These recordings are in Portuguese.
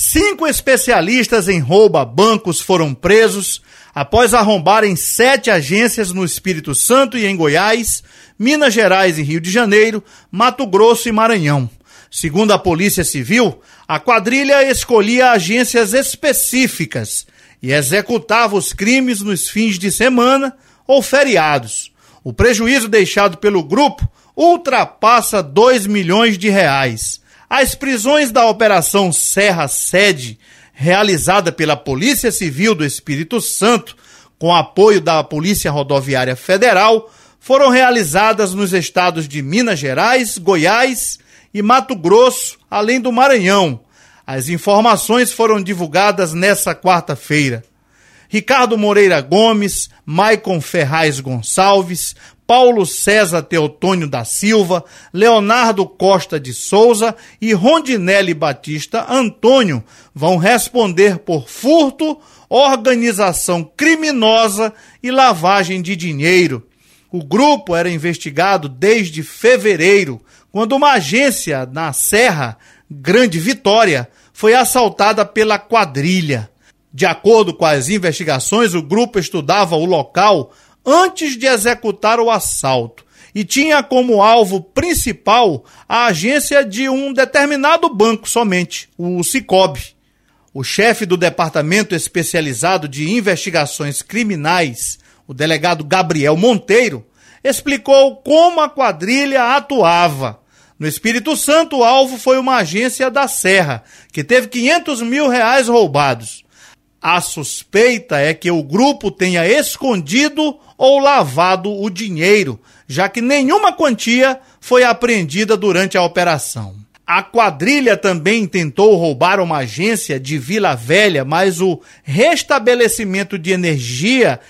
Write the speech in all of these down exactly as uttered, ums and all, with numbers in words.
Cinco especialistas em roubo a bancos foram presos após arrombarem sete agências no Espírito Santo e em Goiás, Minas Gerais e Rio de Janeiro, Mato Grosso e Maranhão. Segundo a Polícia Civil, a quadrilha escolhia agências específicas e executava os crimes nos fins de semana ou feriados. O prejuízo deixado pelo grupo ultrapassa dois milhões de reais. As prisões da Operação Serra Sede, realizada pela Polícia Civil do Espírito Santo, com apoio da Polícia Rodoviária Federal, foram realizadas nos estados de Minas Gerais, Goiás e Mato Grosso, além do Maranhão. As informações foram divulgadas nesta quarta-feira. Ricardo Moreira Gomes, Maicon Ferraz Gonçalves, Paulo César Teotônio da Silva, Leonardo Costa de Souza e Rondinelli Batista Antônio vão responder por furto, organização criminosa e lavagem de dinheiro. O grupo era investigado desde fevereiro, quando uma agência na Serra, Grande Vitória, foi assaltada pela quadrilha. De acordo com as investigações, o grupo estudava o local antes de executar o assalto e tinha como alvo principal a agência de um determinado banco somente, o Sicob. O chefe do Departamento Especializado de Investigações Criminais, o delegado Gabriel Monteiro, explicou como a quadrilha atuava. No Espírito Santo, o alvo foi uma agência da Serra, que teve quinhentos mil reais roubados. A suspeita é que o grupo tenha escondido ou lavado o dinheiro, já que nenhuma quantia foi apreendida durante a operação. A quadrilha também tentou roubar uma agência de Vila Velha, mas o restabelecimento de energia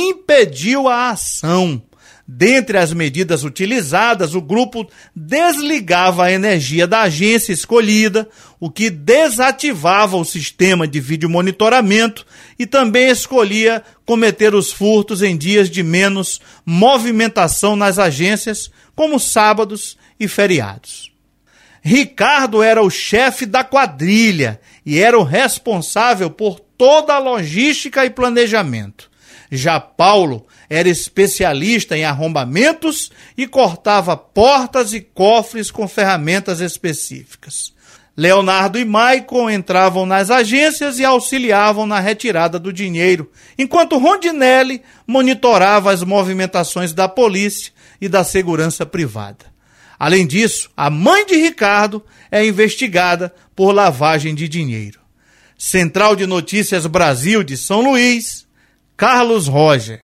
impediu a ação. Dentre as medidas utilizadas, o grupo desligava a energia da agência escolhida, o que desativava o sistema de videomonitoramento e também escolhia cometer os furtos em dias de menos movimentação nas agências, como sábados e feriados. Ricardo era o chefe da quadrilha e era o responsável por toda a logística e planejamento. Já Paulo era especialista em arrombamentos e cortava portas e cofres com ferramentas específicas. Leonardo e Maicon entravam nas agências e auxiliavam na retirada do dinheiro, enquanto Rondinelli monitorava as movimentações da polícia e da segurança privada. Além disso, a mãe de Ricardo é investigada por lavagem de dinheiro. Central de Notícias Brasil de São Luís, Carlos Roger.